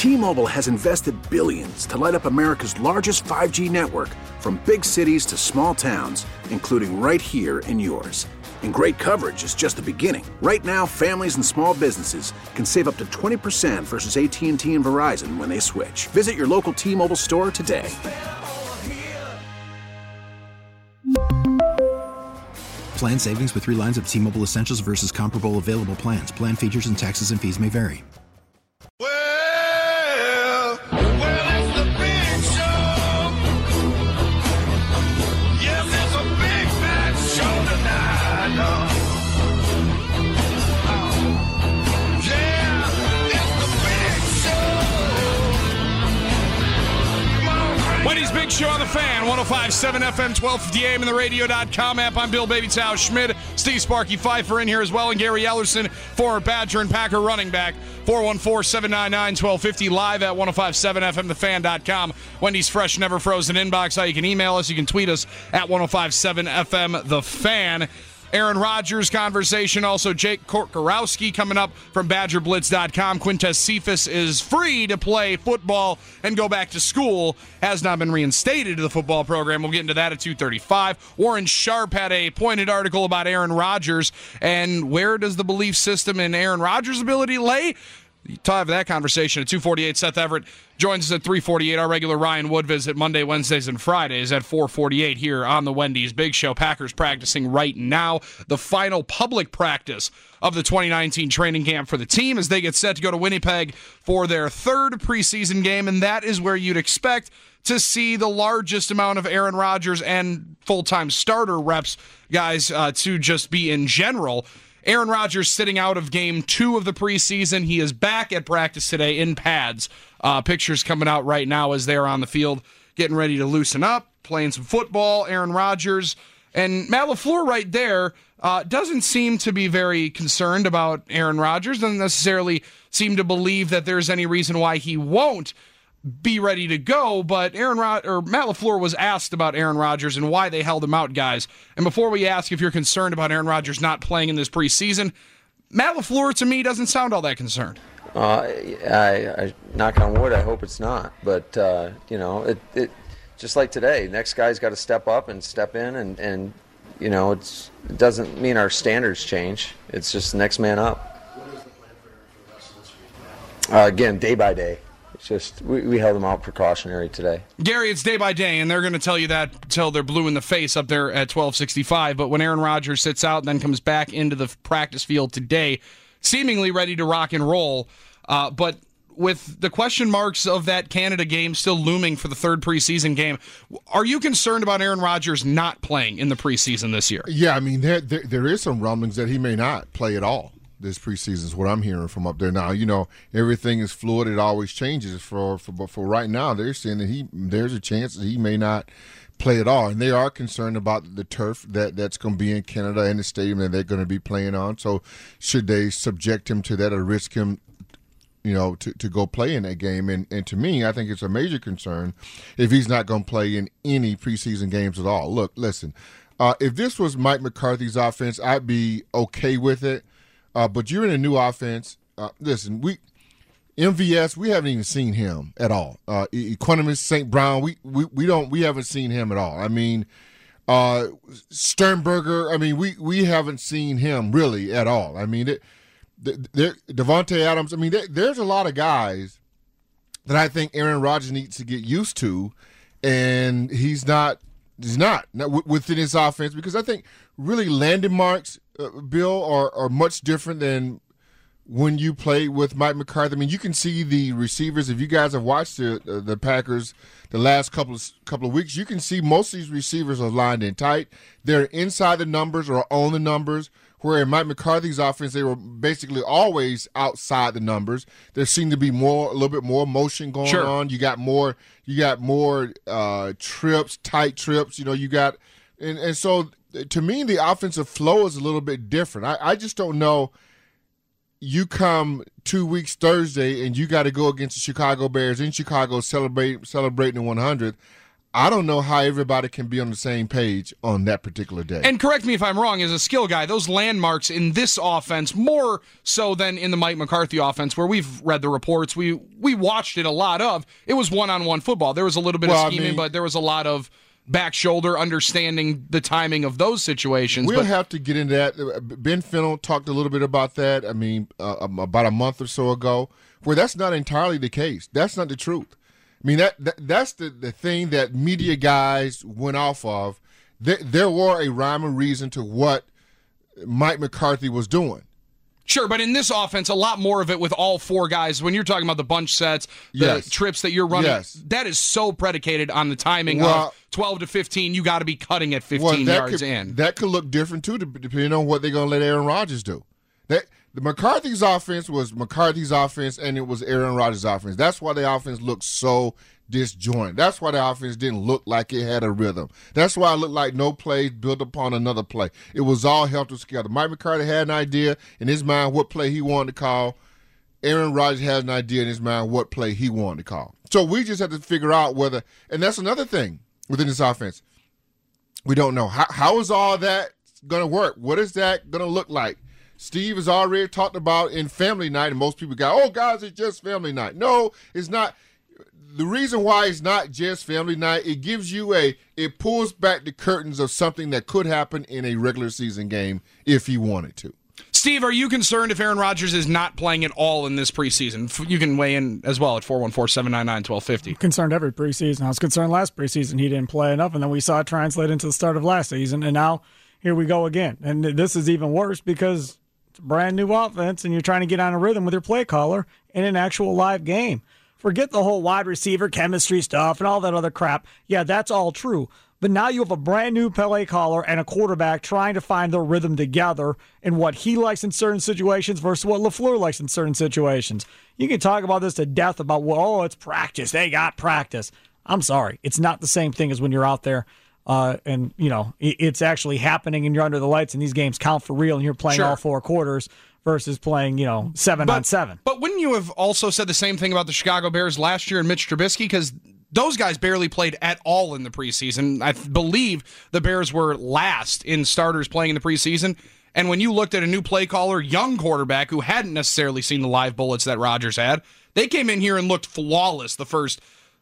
T-Mobile has invested billions to light up America's largest 5G network, from big cities to small towns, including right here in yours. And great coverage is just the beginning. Right now, families and small businesses can save up to 20% versus AT&T and Verizon when they switch. Visit your local T-Mobile store today. Plan savings with 3 lines of T-Mobile Essentials versus comparable available plans. Plan features and taxes and fees may vary. Well, it's the big show. Yes, it's a big fat show tonight. Yeah, it's the big show. Come on, Wendy's Big Show on the Fan, 105.7 FM, 1250 AM, and the radio.com app. I'm Bill Baby Tao Schmidt. Steve Sparky Pfeiffer in here as well, and Gary Ellerson, former Badger and Packer running back. 414-799-1250, live at 105.7fmthefan.com. Wendy's Fresh, Never Frozen inbox. How you can email us. You can tweet us at 105.7FM The Fan. Aaron Rodgers conversation. Also, Jake Korkowski coming up from BadgerBlitz.com. Quintez Cephas is free to play football and go back to school. Has not been reinstated to the football program. We'll get into that at 2:35. Warren Sharp had a pointed article about Aaron Rodgers, and where does the belief system in Aaron Rodgers' ability lay? We'll have that conversation at 2:48. Seth Everett joins us at 3:48. Our regular Ryan Wood visit Monday, Wednesdays, and Fridays at 4:48 here on the Wendy's Big Show. Packers practicing right now. The final public practice of the 2019 training camp for the team as they get set to go to Winnipeg for their third preseason game, and that is where you'd expect to see the largest amount of Aaron Rodgers and full-time starter reps, guys, to just be in general. Aaron Rodgers sitting out of game 2 of the preseason. He is back at practice today in pads. Pictures coming out right now as they're on the field, getting ready to loosen up, playing some football. Aaron Rodgers and Matt LaFleur right there doesn't seem to be very concerned about Aaron Rodgers. Doesn't necessarily seem to believe that there's any reason why he won't be ready to go, but Matt LaFleur was asked about Aaron Rodgers and why they held him out, guys. And before we ask if you're concerned about Aaron Rodgers not playing in this preseason, Matt LaFleur, to me, doesn't sound all that concerned. I knock on wood, I hope it's not. But, it just like today, next guy's got to step up and step in, and it doesn't mean our standards change. It's just next man up. What is the plan for the rest of this week? Again, day by day. Just we held them out precautionary today. Gary, it's day by day, and they're going to tell you that until they're blue in the face up there at 1265. But when Aaron Rodgers sits out and then comes back into the practice field today, seemingly ready to rock and roll, but with the question marks of that Canada game still looming for the third preseason game, are you concerned about Aaron Rodgers not playing in the preseason this year? Yeah, I mean, there is some rumblings that he may not play at all this preseason is what I'm hearing from up there. Now, everything is fluid. It always changes. But for right now, they're saying that there's a chance that he may not play at all. And they are concerned about the turf that's going to be in Canada and the stadium that they're going to be playing on. So should they subject him to that or risk him, to go play in that game? And to me, I think it's a major concern if he's not going to play in any preseason games at all. Look, listen, if this was Mike McCarthy's offense, I'd be okay with it. But you're in a new offense. Listen, MVS, we haven't even seen him at all. Equanimus St. Brown, we haven't seen him at all. I mean, Sternberger, I mean, we haven't seen him really at all. I mean, Devontae Adams, I mean, there's a lot of guys that I think Aaron Rodgers needs to get used to, and he's not within his offense, because I think really landing marks, Bill, are much different than when you play with Mike McCarthy. I mean, you can see the receivers. If you guys have watched the Packers the last couple of weeks, you can see most of these receivers are lined in tight. They're inside the numbers or on the numbers, where in Mike McCarthy's offense, they were basically always outside the numbers. There seemed to be a little bit more motion going on. You got more trips, tight trips. And so to me, the offensive flow is a little bit different. I just don't know. You come 2 weeks Thursday and you got to go against the Chicago Bears in Chicago celebrating the 100th. I don't know how everybody can be on the same page on that particular day. And correct me if I'm wrong, as a skill guy, those landmarks in this offense, more so than in the Mike McCarthy offense, where we've read the reports, we watched it a lot of, it was one-on-one football. There was a little bit of scheming, but there was a lot of back shoulder, understanding the timing of those situations. We'll have to get into that. Ben Fennell talked a little bit about that, about a month or so ago, where that's not entirely the case. That's not the truth. I mean, that's the thing that media guys went off of. There were a rhyme or reason to what Mike McCarthy was doing. Sure, but in this offense, a lot more of it with all four guys. When you're talking about the bunch sets, the trips that you're running, that is so predicated on the timing of 12 to 15. You got to be cutting at 15 yards in. That could look different, too, depending on what they're going to let Aaron Rodgers do. The McCarthy's offense was McCarthy's offense, and it was Aaron Rodgers' offense. That's why the offense looked so disjointed. That's why the offense didn't look like it had a rhythm. That's why it looked like no play built upon another play. It was all helter together. Mike McCarthy had an idea in his mind what play he wanted to call. Aaron Rodgers had an idea in his mind what play he wanted to call. So we just have to figure out whether – and that's another thing within this offense. We don't know. How is all that going to work? What is that going to look like? Steve has already talked about in family night, and most people go, oh, guys, it's just family night. No, it's not. The reason why it's not just family night, it gives you it pulls back the curtains of something that could happen in a regular season game if he wanted to. Steve, are you concerned if Aaron Rodgers is not playing at all in this preseason? You can weigh in as well at 414-799-1250. I'm concerned every preseason. I was concerned last preseason he didn't play enough, and then we saw it translate into the start of last season, and now here we go again. And this is even worse because it's a brand new offense, and you're trying to get on a rhythm with your play caller in an actual live game. Forget the whole wide receiver chemistry stuff and all that other crap. Yeah, that's all true. But now you have a brand new play caller and a quarterback trying to find their rhythm together and what he likes in certain situations versus what LaFleur likes in certain situations. You can talk about this to death about, well, it's practice. They got practice. I'm sorry. It's not the same thing as when you're out there and, you know, it's actually happening and you're under the lights and these games count for real and you're playing all four quarters versus playing, 7 on 7. But wouldn't you have also said the same thing about the Chicago Bears last year and Mitch Trubisky? Because those guys barely played at all in the preseason. I believe the Bears were last in starters playing in the preseason. And when you looked at a new play caller, young quarterback who hadn't necessarily seen the live bullets that Rodgers had, they came in here and looked flawless the first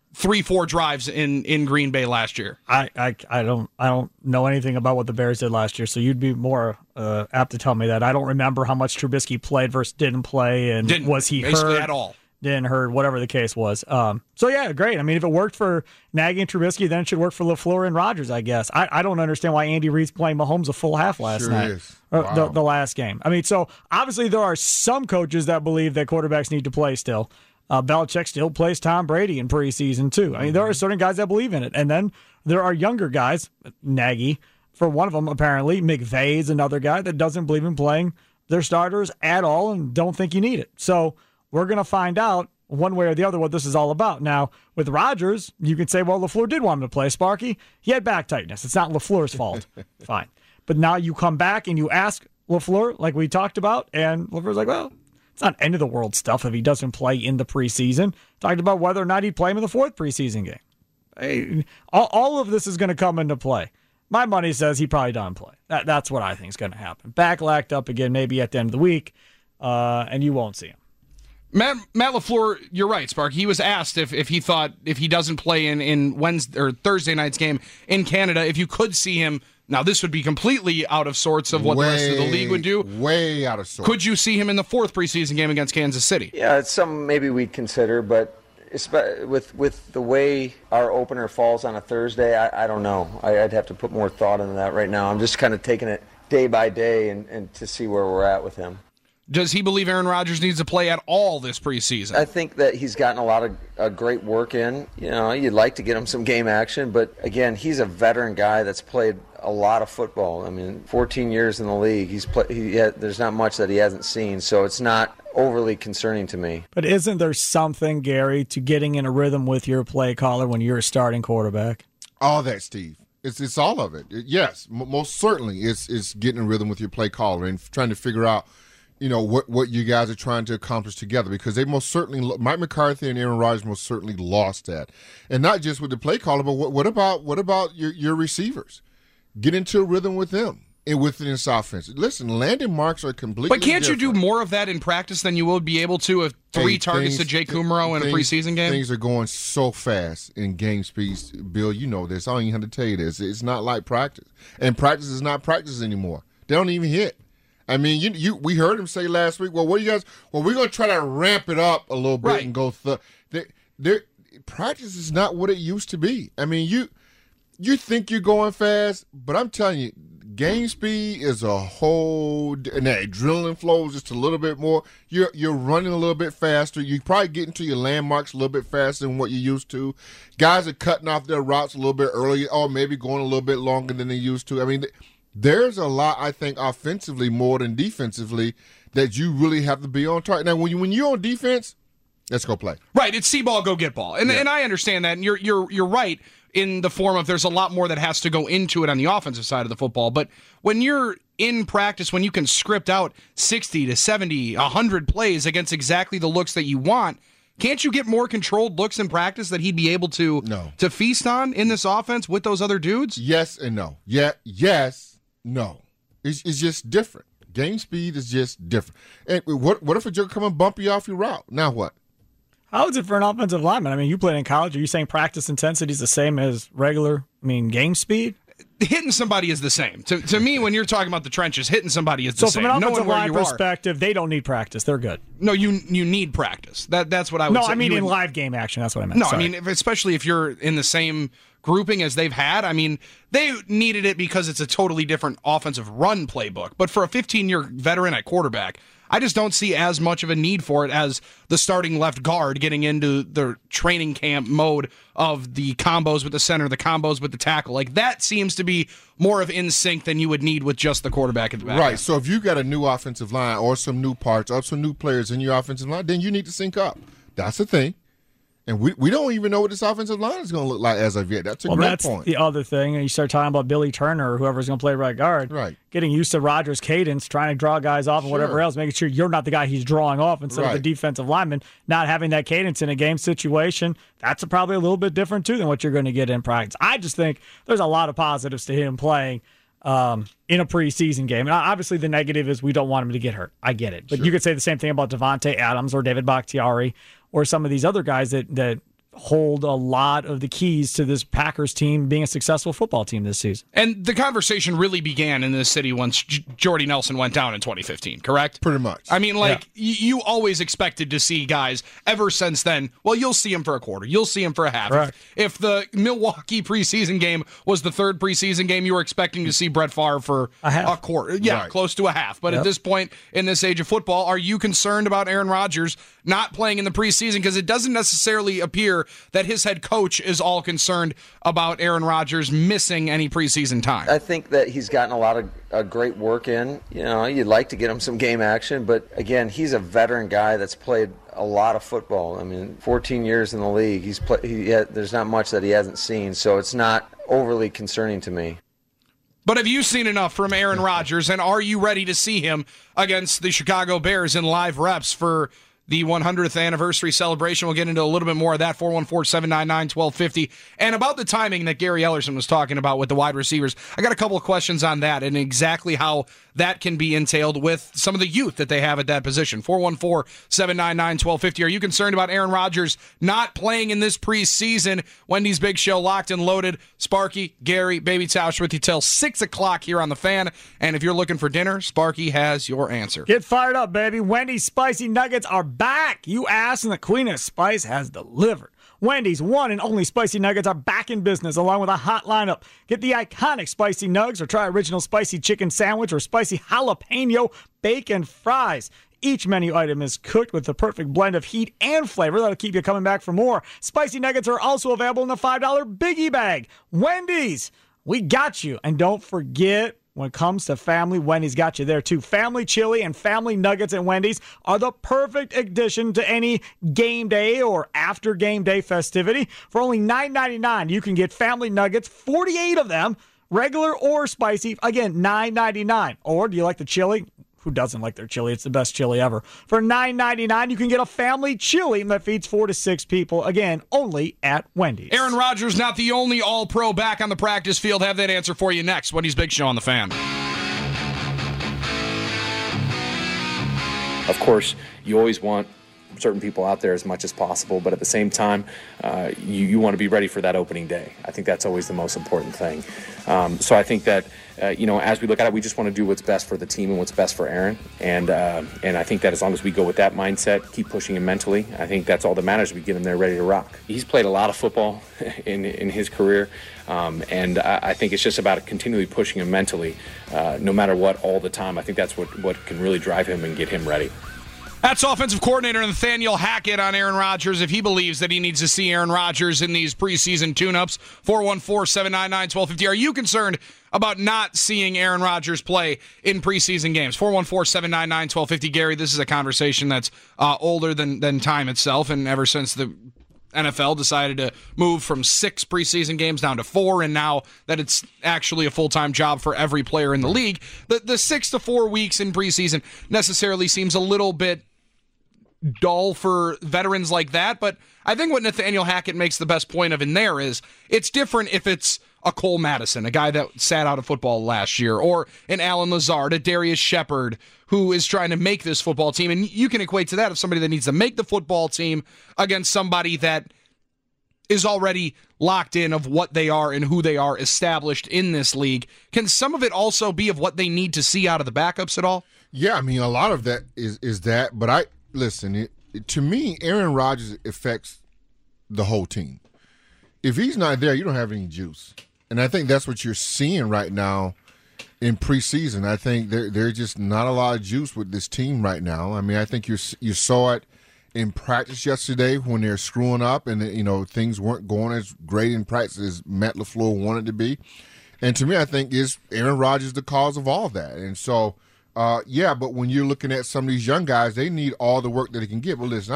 3-4 drives in Green Bay last year. I don't know anything about what the Bears did last year, so you'd be more apt to tell me that. I don't remember how much Trubisky played versus didn't play, and was he basically hurt at all? Didn't hurt, whatever the case was. So yeah, great. I mean, if it worked for Nagy and Trubisky, then it should work for LaFleur and Rodgers, I guess. I don't understand why Andy Reid's playing Mahomes a full half last night. Wow. The last game. I mean, so obviously there are some coaches that believe that quarterbacks need to play still. Belichick still plays Tom Brady in preseason, too. I mean, there are certain guys that believe in it. And then there are younger guys, Nagy, for one of them, apparently. McVay's another guy that doesn't believe in playing their starters at all and don't think you need it. So we're going to find out one way or the other what this is all about. Now, with Rodgers, you can say, well, LaFleur did want him to play, Sparky. He had back tightness. It's not LaFleur's fault. Fine. But now you come back and you ask LaFleur, like we talked about, and LaFleur's like, well, it's not end of the world stuff if he doesn't play in the preseason. Talked about whether or not he'd play him in the fourth preseason game. Hey, all of this is going to come into play. My money says he probably doesn't play. That's what I think is going to happen. Back lacked up again, maybe at the end of the week, and you won't see him. Matt LaFleur, you're right, Spark. He was asked if he thought if he doesn't play in Wednesday or Thursday night's game in Canada, if you could see him. Now, this would be completely out of sorts of what the rest of the league would do. Way out of sorts. Could you see him in the fourth preseason game against Kansas City? Yeah, it's something maybe we'd consider, but with the way our opener falls on a Thursday, I don't know. I'd have to put more thought into that right now. I'm just kind of taking it day by day and to see where we're at with him. Does he believe Aaron Rodgers needs to play at all this preseason? I think that he's gotten a lot of great work in. You'd like to get him some game action, but again, he's a veteran guy that's played a lot of football. I mean, 14 years in the league. There's not much that he hasn't seen, so it's not overly concerning to me. But isn't there something, Gary, to getting in a rhythm with your play caller when you're a starting quarterback? All that, Steve. It's all of it. Yes, most certainly it's getting in rhythm with your play caller and trying to figure out, what you guys are trying to accomplish together, because they most certainly, Mike McCarthy and Aaron Rodgers most certainly lost that, and not just with the play caller, but what about your receivers? Get into a rhythm with them and within this offense. Listen, landing marks are completely. But can't different. you do more of that in practice than you will be able to with three targets to Jake Kumerow in a preseason game? Things are going so fast in game speeds, Bill. You know this. I don't even have to tell you this. It's not like practice, and practice is not practice anymore. They don't even hit. I mean, we heard him say last week, well, what you guys? Well, we're going to try to ramp it up a little bit and go. Practice is not what it used to be. I mean, you think you're going fast, but I'm telling you, game speed is a whole, and that adrenaline flows just a little bit more. You're running a little bit faster. You probably get into your landmarks a little bit faster than what you used to. Guys are cutting off their routes a little bit earlier, or maybe going a little bit longer than they used to. I mean, there's a lot, I think, offensively more than defensively that you really have to be on target. Now, when you're on defense, let's go play. Right, it's see ball, go get ball, and I understand that, and you're right in the form of there's a lot more that has to go into it on the offensive side of the football. But when you're in practice, when you can script out 60 to 70, 100 plays against exactly the looks that you want, can't you get more controlled looks in practice that he'd be able to feast on in this offense with those other dudes? Yes and no. Yes. No, it's just different. Game speed is just different. And what if a joker come and bump you off your route? Now what? How is it for an offensive lineman? I mean, you played in college. Are you saying practice intensity is the same as regular, game speed? Hitting somebody is the same. To me, when you're talking about the trenches, hitting somebody is the same. So from an offensive line perspective, they don't need practice. They're good. No, you need practice. That's what I would say. No, I mean in live game action. That's what I meant. No, Sorry. I mean, especially if you're in the same grouping as they've had. I mean, they needed it because it's a totally different offensive run playbook. But for a 15-year veteran at quarterback, I just don't see as much of a need for it as the starting left guard getting into the training camp mode of the combos with the center, the combos with the tackle. Like, that seems to be more of in sync than you would need with just the quarterback at the back. Right. End. So if you got a new offensive line or some new parts or some new players in your offensive line, then you need to sync up. That's the thing. And we don't even know what this offensive line is going to look like as of yet. That's a great point. The other thing. And you start talking about Billy Turner or whoever's going to play right guard. Right. Getting used to Rodgers' cadence, trying to draw guys off and whatever else, making sure you're not the guy he's drawing off instead of the defensive lineman, not having that cadence in a game situation. That's probably a little bit different, too, than what you're going to get in practice. I just think there's a lot of positives to him playing in a preseason game. And obviously the negative is we don't want him to get hurt. I get it. But you could say the same thing about Devontae Adams or David Bakhtiari or some of these other guys that hold a lot of the keys to this Packers team being a successful football team this season. And the conversation really began in this city once Jordy Nelson went down in 2015, correct? Pretty much. I mean, you always expected to see guys ever since then. Well, you'll see him for a quarter. You'll see him for a half. Right. If the Milwaukee preseason game was the third preseason game, you were expecting to see Brett Favre for a quarter. Yeah, close to a half. But at this point in this age of football, are you concerned about Aaron Rodgers not playing in the preseason? Because it doesn't necessarily appear that his head coach is all concerned about Aaron Rodgers missing any preseason time. I think that he's gotten a lot of great work in. You'd like to get him some game action, but again, he's a veteran guy that's played a lot of football. I mean, 14 years in the league. There's not much that he hasn't seen, so it's not overly concerning to me. But have you seen enough from Aaron Rodgers, and are you ready to see him against the Chicago Bears in live reps for the 100th anniversary celebration? We'll get into a little bit more of that, 414-799-1250. And about the timing that Gary Ellerson was talking about with the wide receivers, I got a couple of questions on that and exactly how that can be entailed with some of the youth that they have at that position. 414-799-1250. Are you concerned about Aaron Rodgers not playing in this preseason? Wendy's Big Show, locked and loaded. Sparky, Gary, Baby Tausch with you till 6 o'clock here on The Fan. And if you're looking for dinner, Sparky has your answer. Get fired up, baby. Wendy's Spicy Nuggets are back. You asked, and the Queen of Spice has delivered. Wendy's one and only Spicy Nuggets are back in business along with a hot lineup. Get the iconic Spicy Nugs or try original Spicy Chicken Sandwich or Spicy Jalapeno Bacon Fries. Each menu item is cooked with the perfect blend of heat and flavor that'll keep you coming back for more. Spicy Nuggets are also available in the $5 Biggie Bag. Wendy's, we got you. And don't forget, when it comes to family, Wendy's got you there too. Family chili and family nuggets at Wendy's are the perfect addition to any game day or after game day festivity. For only $9.99, you can get family nuggets, 48 of them, regular or spicy. Again, $9.99. Or do you like the chili? who doesn't like their chili? It's the best chili ever. For $9.99, you can get a family chili that feeds 4 to 6 people. Again, only at Wendy's. Aaron Rodgers, not the only All-Pro back on the practice field. Have that answer for you next. Wendy's Big Show on the Fan. Of course, you always want certain people out there as much as possible, but at the same time, you want to be ready for that opening day. I think that's always the most important thing. So I think that, as we look at it, we just want to do what's best for the team and what's best for Aaron. And I think that as long as we go with that mindset, keep pushing him mentally, I think that's all that matters. We get him there ready to rock. He's played a lot of football in his career, and I think it's just about continually pushing him mentally, no matter what, all the time. I think that's what can really drive him and get him ready. That's offensive coordinator Nathaniel Hackett on Aaron Rodgers if he believes that he needs to see Aaron Rodgers in these preseason tune-ups. 414-799-1250. Are you concerned about not seeing Aaron Rodgers play in preseason games? 414-799-1250. Gary, this is a conversation that's older than time itself, and ever since the NFL decided to move from 6 preseason games down to 4, and now that it's actually a full-time job for every player in the league, the 6 to 4 weeks in preseason necessarily seems a little bit dull for veterans like that, but I think what Nathaniel Hackett makes the best point of in there is it's different if it's a Cole Madison, a guy that sat out of football last year, or an Allen Lazard, a Darius Shepard, who is trying to make this football team. And you can equate to that of somebody that needs to make the football team against somebody that is already locked in of what they are and who they are established in this league. Can some of it also be of what they need to see out of the backups at all? Yeah, I mean, a lot of that is that. But to me, Aaron Rodgers affects the whole team. If he's not there, you don't have any juice. And I think that's what you're seeing right now in preseason. I think there's just not a lot of juice with this team right now. I mean, I think you saw it in practice yesterday when they're screwing up and, things weren't going as great in practice as Matt LaFleur wanted to be. And to me, I think is Aaron Rodgers the cause of all of that. And so, but when you're looking at some of these young guys, they need all the work that they can get. Well, listen,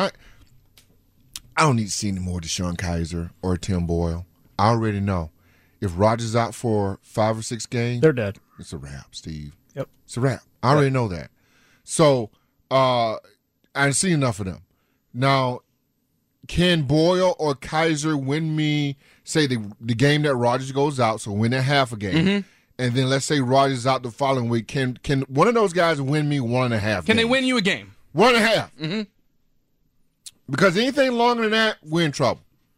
I don't need to see any more DeShone Kizer or Tim Boyle. I already know. If Rodgers out for 5 or 6 games, they're dead. It's a wrap, Steve. Yep. It's a wrap. I already know that. So I've seen enough of them. Now, can Boyle or Kizer win me, say, the game that Rodgers goes out, so win that half a game, and then let's say Rodgers out the following week. Can one of those guys win me 1.5 games? Can they win you a game? 1.5. Mm-hmm. Because anything longer than that, we're in trouble.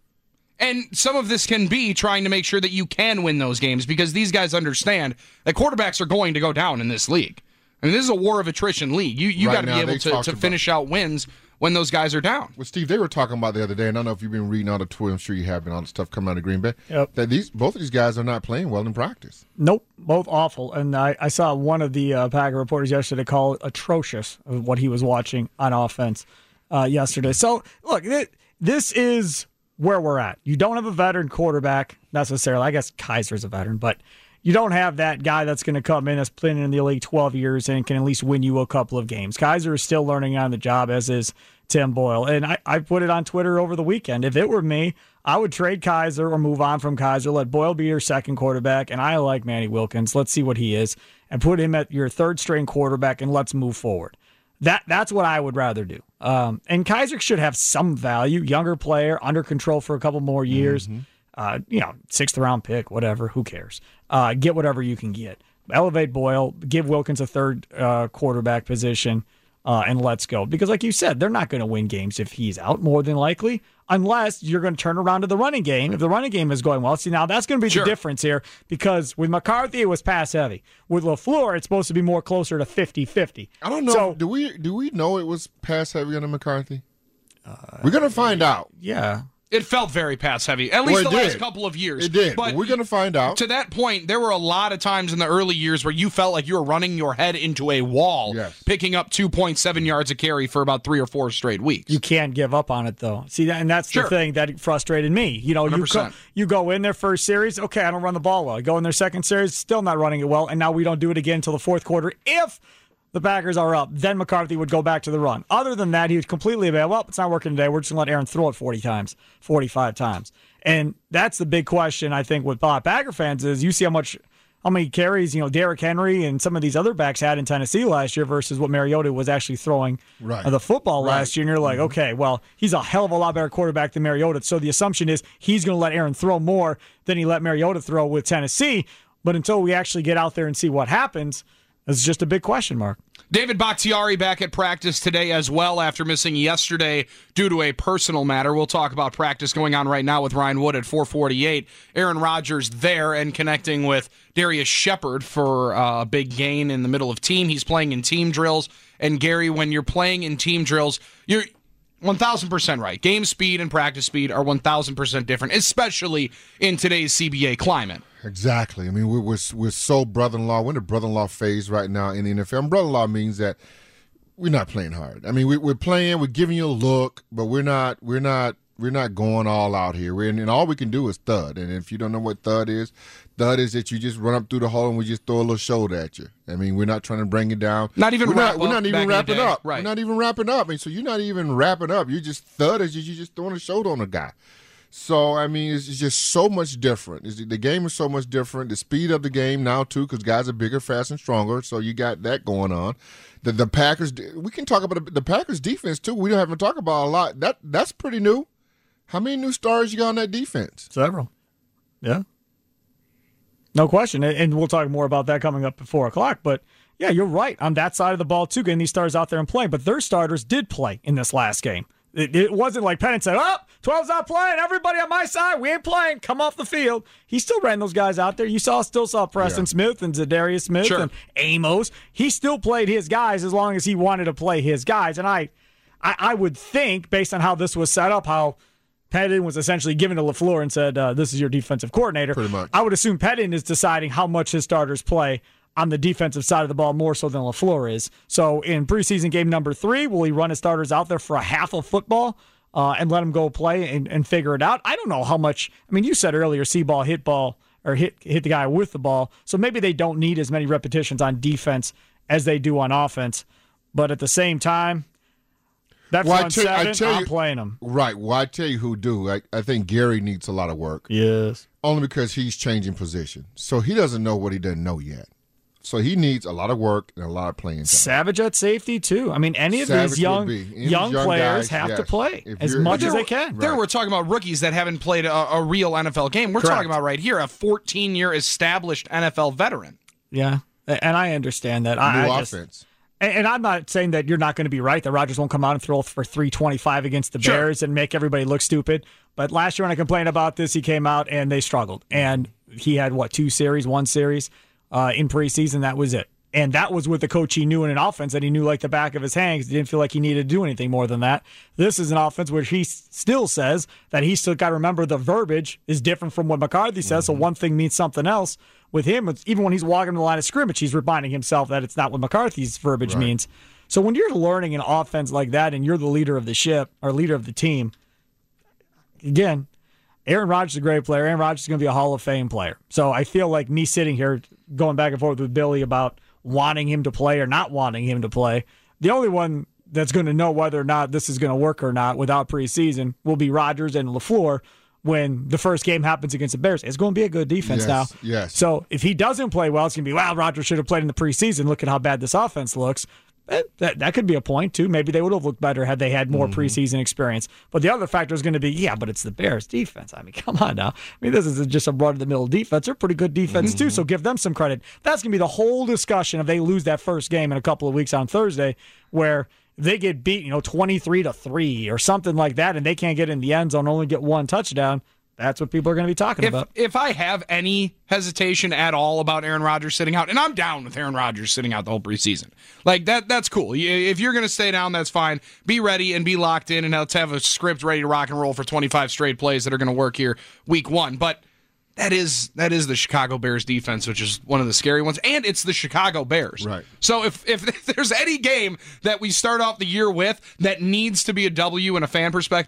And some of this can be trying to make sure that you can win those games because these guys understand that quarterbacks are going to go down in this league. I mean, this is a war of attrition league. You got to be able to finish out wins when those guys are down. Well, Steve, they were talking about the other day, and I don't know if you've been reading all the Twitter. I'm sure you have been, all the stuff coming out of Green Bay. Yep. That both of these guys are not playing well in practice. Nope, both awful. And I saw one of the Packer reporters yesterday call it atrocious of what he was watching on offense yesterday. So, look, this is where we're at. You don't have a veteran quarterback necessarily. I guess Kaiser's a veteran, but you don't have that guy that's going to come in, that's been in the league 12 years and can at least win you a couple of games. Kizer is still learning on the job, as is Tim Boyle. And I put it on Twitter over the weekend. If it were me, I would trade Kizer or move on from Kizer, let Boyle be your second quarterback, and I like Manny Wilkins. Let's see what he is, and put him at your third-string quarterback, and let's move forward. That's what I would rather do. And Kizer should have some value. Younger player, under control for a couple more years. Mm-hmm. 6th-round pick, whatever. Who cares? Get whatever you can get. Elevate Boyle. Give Wilkins a third quarterback position, and let's go. Because like you said, they're not going to win games if he's out, more than likely, unless you're going to turn around to the running game. If the running game is going well, see, now that's going to be the difference here, because with McCarthy, it was pass-heavy. With LaFleur, it's supposed to be more closer to 50-50. I don't know. So, do we know it was pass-heavy under McCarthy? We're going to find out. Yeah. It felt very pass-heavy, at least the last couple of years. It did, but we're going to find out. To that point, there were a lot of times in the early years where you felt like you were running your head into a wall, picking up 2.7 yards a carry for about 3 or 4 straight weeks. You can't give up on it, though. See, and that's the thing that frustrated me. You go in their first series, okay, I don't run the ball well. I go in their second series, still not running it well, and now we don't do it again until the fourth quarter. If the Packers are up, then McCarthy would go back to the run. Other than that, he was completely available. Well, it's not working today. We're just going to let Aaron throw it 40 times, 45 times. And that's the big question, I think, with Packer fans is you see how how many carries, Derrick Henry and some of these other backs had in Tennessee last year versus what Mariota was actually throwing the football last year. And you're like, okay, well, he's a hell of a lot better quarterback than Mariota. So the assumption is he's going to let Aaron throw more than he let Mariota throw with Tennessee. But until we actually get out there and see what happens, it's just a big question mark. David Bakhtiari back at practice today as well after missing yesterday due to a personal matter. We'll talk about practice going on right now with Ryan Wood at 4:48. Aaron Rodgers there and connecting with Darius Shepard for a big gain in the middle of team. He's playing in team drills. And Gary, when you're playing in team drills, you're 1,000% right. Game speed and practice speed are 1,000% different, especially in today's CBA climate. Exactly. I mean, we're so brother-in-law. We're in the brother-in-law phase right now in the NFL. And brother-in-law means that we're not playing hard. I mean, we're playing. We're giving you a look, but we're not going all out here. And all we can do is thud. And if you don't know what thud is that you just run up through the hole and we just throw a little shoulder at you. I mean, we're not trying to bring it down. We're not even wrapping up. Right. We're not even wrapping up. I mean, so you're not even wrapping up. You just thud as you're just throwing a shoulder on a guy. So, I mean, it's just so much different. The game is so much different. The speed of the game now, too, because guys are bigger, fast, and stronger. So you got that going on. The Packers, we can talk about the Packers' defense, too. We don't have to talk about a lot. That's pretty new. How many new stars you got on that defense? Several. Yeah. No question. And we'll talk more about that coming up at 4 o'clock. But, yeah, you're right on that side of the ball, too, getting these stars out there and playing. But their starters did play in this last game. It wasn't like Pennant said, 12's not playing. Everybody on my side, we ain't playing. Come off the field. He still ran those guys out there. You still saw Preston Smith and Zadarius Smith and Amos. He still played his guys as long as he wanted to play his guys. And I would think, based on how this was set up, how Pettin was essentially given to LaFleur and said, this is your defensive coordinator. Pretty much. I would assume Pettin is deciding how much his starters play on the defensive side of the ball more so than LaFleur is. So in preseason game number 3, will he run his starters out there for a half of football and let them go play and figure it out? I don't know how much. I mean, you said earlier, see ball, hit the guy with the ball. So maybe they don't need as many repetitions on defense as they do on offense. But at the same time, that front seven, I'm playing them. Right. Well, I tell you who do. I think Gary needs a lot of work. Yes. Only because he's changing position. So he doesn't know what he doesn't know yet. So he needs a lot of work and a lot of playing time. Savage at safety, too. I mean, any of these young players have to play as much as they can. Right. There we're talking about rookies that haven't played a real NFL game. We're talking about right here a 14-year established NFL veteran. Yeah, and I understand that. New offense. And I'm not saying that you're not going to be right, that Rodgers won't come out and throw for 325 against the Bears and make everybody look stupid. But last year when I complained about this, he came out and they struggled. And he had, one series in preseason, that was it. And that was with the coach he knew in an offense that he knew like the back of his hand because he didn't feel like he needed to do anything more than that. This is an offense where he still says that he's still got to remember the verbiage is different from what McCarthy says, so one thing means something else. With him, even when he's walking to the line of scrimmage, he's reminding himself that it's not what McCarthy's verbiage means. So when you're learning an offense like that and you're the leader of the ship or leader of the team, again, Aaron Rodgers is a great player. Aaron Rodgers is going to be a Hall of Fame player. So I feel like me sitting here going back and forth with Billy about wanting him to play or not wanting him to play, the only one that's going to know whether or not this is going to work or not without preseason will be Rodgers and LaFleur when the first game happens against the Bears. It's going to be a good defense now. Yes. So if he doesn't play well, it's going to be, Rodgers should have played in the preseason. Look at how bad this offense looks. That could be a point, too. Maybe they would have looked better had they had more preseason experience. But the other factor is going to be, but it's the Bears' defense. I mean, come on now. I mean, this isn't just a run-of-the-mill defense. They're a pretty good defense, too, so give them some credit. That's going to be the whole discussion if they lose that first game in a couple of weeks on Thursday, where they get beat, 23-3 or something like that, and they can't get in the end zone, only get one touchdown. That's what people are going to be talking about. If I have any hesitation at all about Aaron Rodgers sitting out, and I'm down with Aaron Rodgers sitting out the whole preseason, like that's cool. If you're going to stay down, that's fine. Be ready and be locked in, and let's have a script ready to rock and roll for 25 straight plays that are going to work here week 1. But that is the Chicago Bears defense, which is one of the scary ones, and it's the Chicago Bears. Right. So if there's any game that we start off the year with that needs to be a W in a fan perspective,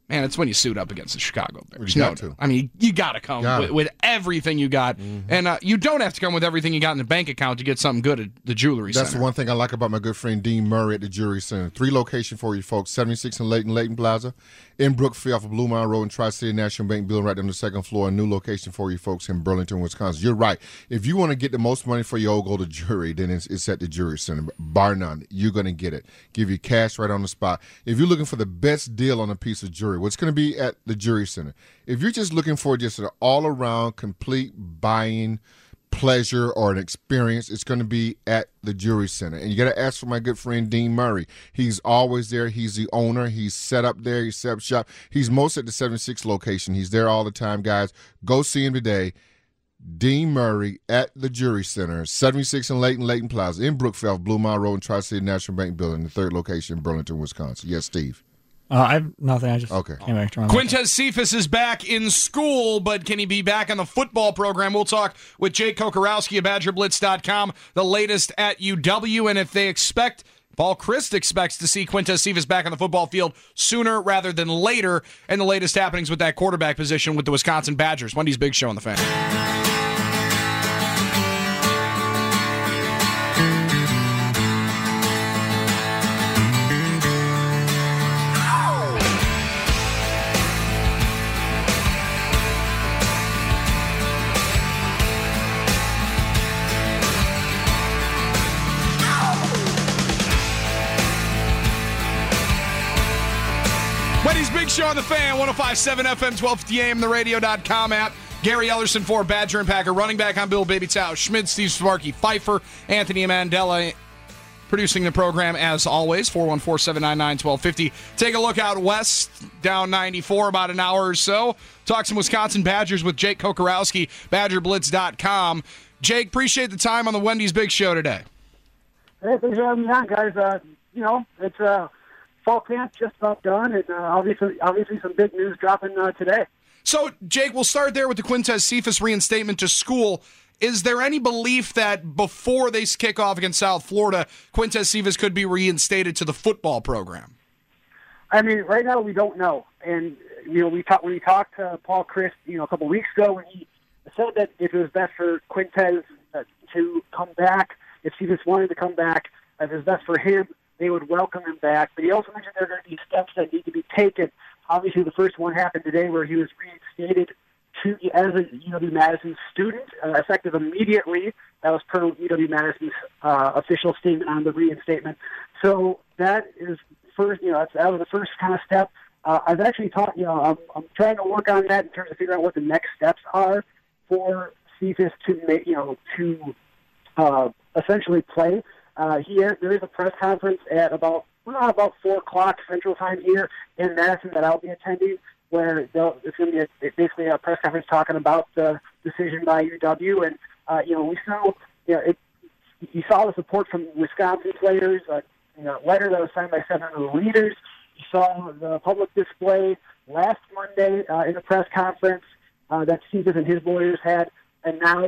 man, it's when you suit up against the Chicago Bears. You got to. I mean, you got to come with everything you got. And you don't have to come with everything you got in the bank account to get something good at the Jewelry Center. That's the one thing I like about my good friend Dean Murray at the Jewelry Center. 3 locations for you folks, 76 in Layton Plaza, in Brookfield off of Blue Mountain Road and Tri-City National Bank building right on the second floor. A new location for you folks in Burlington, Wisconsin. You're right. If you want to get the most money for your old gold jewelry, then it's at the Jewelry Center. Bar none. You're going to get it. Give you cash right on the spot. If you're looking for the best deal on a piece of jewelry, what's going to be at the Jewelry Center? If you're just looking for just an all-around complete buying pleasure or an experience, it's going to be at the Jewelry Center. And you got to ask for my good friend Dean Murray. He's always there. He's the owner. He's set up there. He's set up shop. He's most at the 76 location. He's there all the time, guys. Go see him today. Dean Murray at the Jewelry Center, 76 in Layton Plaza, in Brookfield, Blue Mountain Road, and Tri-City National Bank building, the 3rd location in Burlington, Wisconsin. Yes, Steve. I have nothing. I just came back to my Quintez Cephas is back in school, but can he be back on the football program? We'll talk with Jake Kocorowski of BadgerBlitz.com, the latest at UW, and if they expect, Paul Chryst expects to see Quintez Cephas back on the football field sooner rather than later, and the latest happenings with that quarterback position with the Wisconsin Badgers. Wendy's Big Show on the Fan. Wendy's Big Show on the Fan, 105.7 FM, 1250 AM, the radio.com app. Gary Ellerson for Badger and Packer, running back on Bill Baby Tao, Schmidt, Steve Sparky, Pfeiffer, Anthony Mandela, producing the program as always, 414-799-1250. Take a look out west, down 94, about an hour or so. Talk some Wisconsin Badgers with Jake Kocorowski, BadgerBlitz.com. Jake, appreciate the time on the Wendy's Big Show today. Hey, thanks for having me on, guys. It's fall camp just about done, and obviously some big news dropping today. So, Jake, we'll start there with the Quintez Cephas reinstatement to school. Is there any belief that before they kick off against South Florida, Quintez Cephas could be reinstated to the football program? I mean, right now we don't know. And, when we talked to Paul Chryst, a couple weeks ago, and he said that if it was best for Quintez to come back, if Cephas wanted to come back, if it was best for him, they would welcome him back. But he also mentioned there are going to be steps that need to be taken. Obviously, the first one happened today where he was reinstated as a UW-Madison student, effective immediately. That was per UW-Madison's official statement on the reinstatement. So that is first, that was the first kind of step. I've actually taught, I'm trying to work on that in terms of figuring out what the next steps are for Cephas to make, to essentially play. There is a press conference at about 4 o'clock Central Time here in Madison that I'll be attending, where it's going to be basically a press conference talking about the decision by UW, and we saw, you saw the support from Wisconsin players, letter that was signed by 7 of the leaders. You saw the public display last Monday in a press conference that Cephas and his lawyers had, and now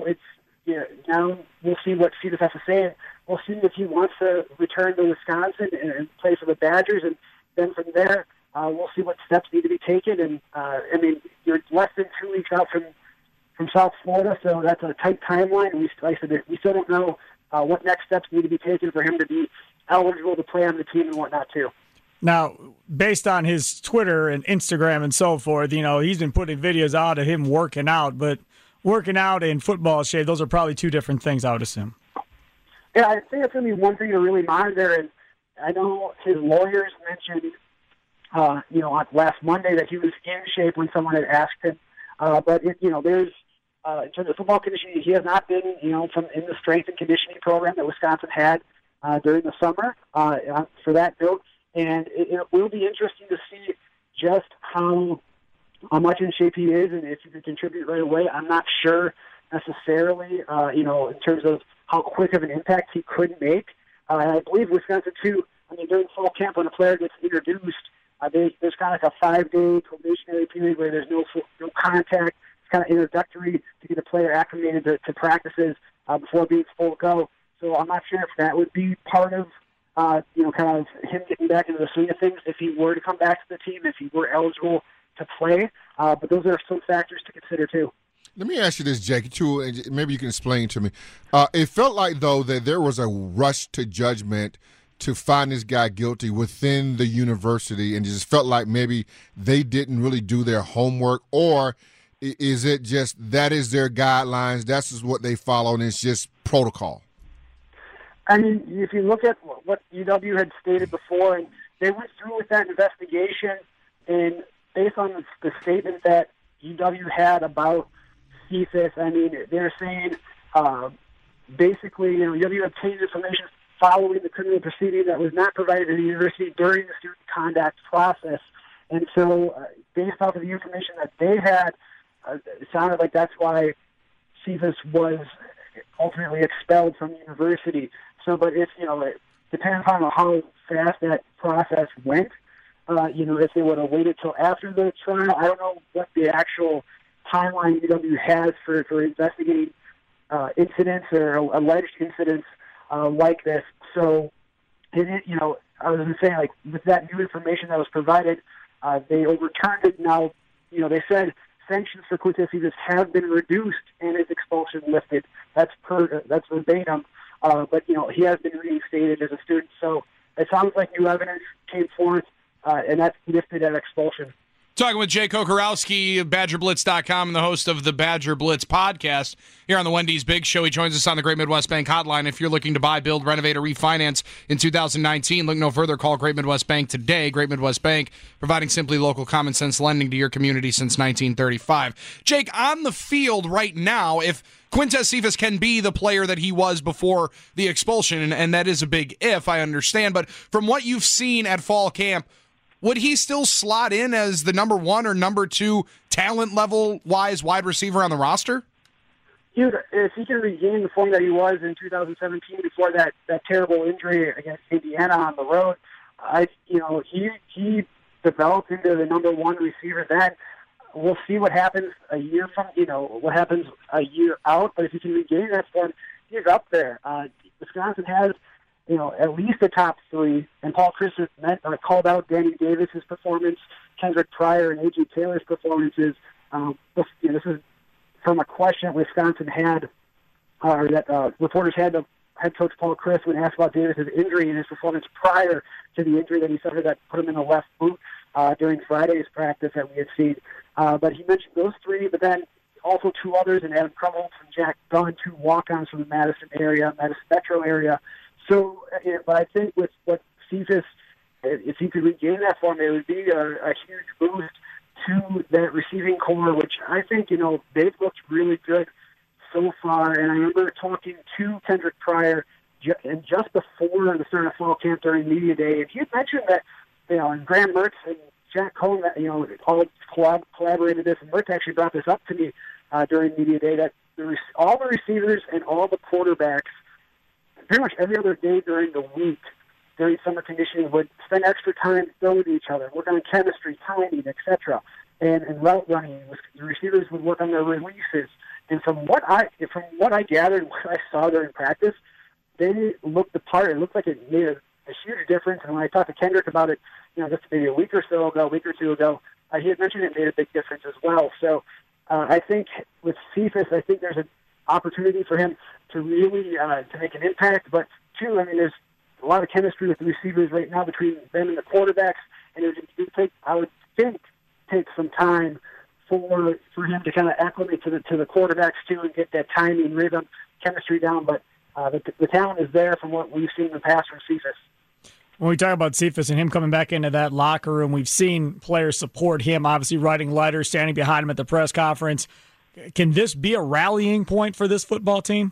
now we'll see what Cephas has to say. We'll see if he wants to return to Wisconsin and play for the Badgers, and then from there, we'll see what steps need to be taken. And you're less than 2 weeks out from South Florida, so that's a tight timeline. And we still don't know what next steps need to be taken for him to be eligible to play on the team and whatnot too. Now, based on his Twitter and Instagram and so forth, he's been putting videos out of him working out, but working out and football shape, those are probably two different things, I would assume. Yeah, I think it's going to be one thing to really monitor, and I know his lawyers mentioned, on last Monday that he was in shape when someone had asked him. But there's in terms of football conditioning, he has not been, in the strength and conditioning program that Wisconsin had during the summer. For that note, and it will be interesting to see just how much in shape he is, and if he can contribute right away. I'm not sure necessarily, in terms of how quick of an impact he could make. And I believe Wisconsin, too, during fall camp when a player gets introduced, there's kind of like a 5-day probationary period where there's no contact. It's kind of introductory to get a player acclimated to practices before being full go. So I'm not sure if that would be part of kind of him getting back into the swing of things if he were to come back to the team, if he were eligible to play. But those are some factors to consider too. Let me ask you this, Jackie, too, and maybe you can explain to me. It felt like, though, that there was a rush to judgment to find this guy guilty within the university, and it just felt like maybe they didn't really do their homework, or is it just that is their guidelines, that's just what they follow, and it's just protocol? I mean, if you look at what UW had stated before, and they went through with that investigation, and based on the statement that UW had about Cephas, I mean, they're saying basically, UW obtained information following the criminal proceeding that was not provided to the university during the student conduct process. And so, based off of the information that they had, it sounded like that's why Cephas was ultimately expelled from the university. So, but if, it depends on how fast that process went. If they would have waited till after the trial, I don't know what the actual timeline UW has for investigating incidents or alleged incidents like this. So, I was going to say, like, with that new information that was provided, they overturned it. Now, they said sanctions for Quintez Cephas have been reduced and his expulsion lifted. That's verbatim. But he has been reinstated as a student. So it sounds like new evidence came forth, and that's lifted that expulsion. Talking with Jay Kocorowski of BadgerBlitz.com and the host of the Badger Blitz podcast here on the Wendy's Big Show. He joins us on the Great Midwest Bank hotline. If you're looking to buy, build, renovate, or refinance in 2019, look no further. Call Great Midwest Bank today. Great Midwest Bank, providing simply local common sense lending to your community since 1935. Jake, on the field right now, if Quintez Cephas can be the player that he was before the expulsion, and that is a big if, I understand, but from what you've seen at fall camp, would he still slot in as the number one or number two talent level-wise wide receiver on the roster? If he can regain the form that he was in 2017 before that terrible injury against Indiana on the road, he developed into the number one receiver. Then we'll see what happens a year out. But if he can regain that form, he's up there. Wisconsin has at least a top three, and Paul Chryst called out Danny Davis's performance, Kendrick Pryor and A.J. Taylor's performances. This is from a question that Wisconsin had, or that reporters had to head coach Paul Chryst when asked about Davis's injury and his performance prior to the injury that he suffered that put him in the left boot during Friday's practice that we had seen. But he mentioned those three, but then also two others, and Adam Krumholtz and Jack Dunn, two walk-ons from the Madison metro area. So, but I think with what Cephas, if he could regain that form, it would be a huge boost to that receiving core, which I think, they've looked really good so far. And I remember talking to Kendrick Pryor and just before the start of fall camp during media day, and he had mentioned that, and Graham Mertz and Jack Cohn, all collaborated this, and Mertz actually brought this up to me during media day, that all the receivers and all the quarterbacks pretty much every other day during the week, during summer conditioning, would spend extra time throwing to each other, work on chemistry, timing, etc. And route running. The receivers would work on their releases. And from what I gathered and what I saw during practice, they looked the part. It looked like it made a huge difference. And when I talked to Kendrick about it, just maybe a week or two ago, he had mentioned it made a big difference as well. So I think with Cephas, I think there's an opportunity for him to really to make an impact. But two, there's a lot of chemistry with the receivers right now between them and the quarterbacks, and it would take, I would think, some time for him to kind of acclimate to the quarterbacks too and get that timing, rhythm, chemistry down. But the talent is there from what we've seen in the past from Cephas. When we talk about Cephas and him coming back into that locker room, we've seen players support him, obviously writing letters, standing behind him at the press conference. Can this be a rallying point for this football team?